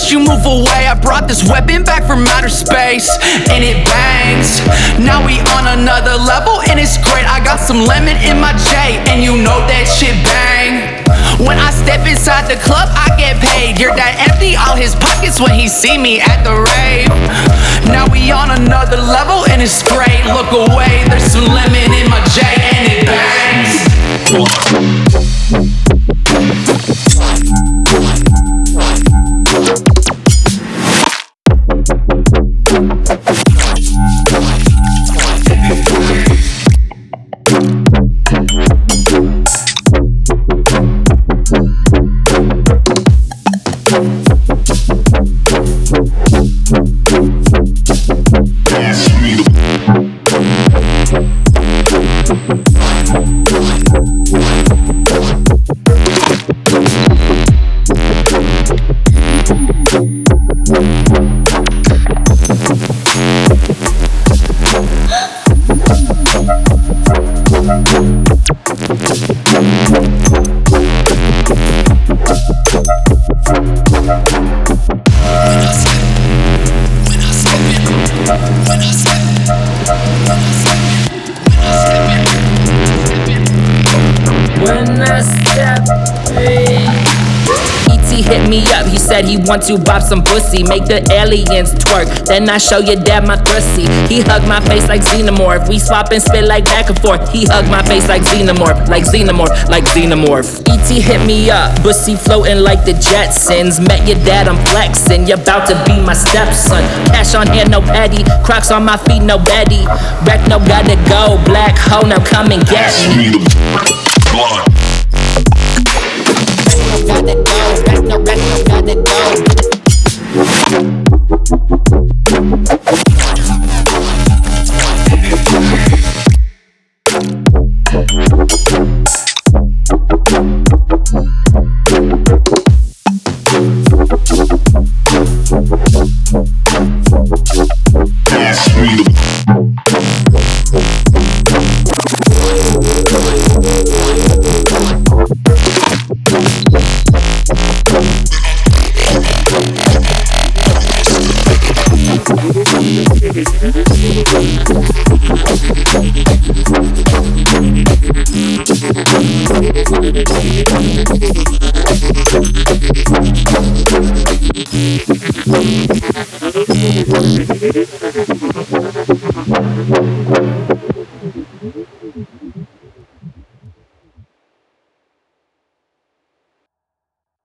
suggest you move away. I brought this weapon back from outer space, and it bangs. Now we on another level, and it's great. I got some lemon in my J, and you know that shit bang. When I step inside the club, I get paid. Your dad empty all his pockets when he see me at the rave. Now we on another level, and it's great. Look away, there's some lemon in my J, and it bangs. Hit me up, he said he want to bop some pussy, make the aliens twerk, then I show your dad my thrusty. He hugged my face like Xenomorph, we swap and spit like back and forth. He hugged my face like Xenomorph, like Xenomorph, like Xenomorph. E.T. hit me up, pussy floating like the Jetsons. Met your dad, I'm flexing, you're about to be my stepson. Cash on hand, no petty, Crocs on my feet, no Betty. Wreck, no gotta go, black hoe, now come and get me. Gotta go, back no gotta go. Thank you.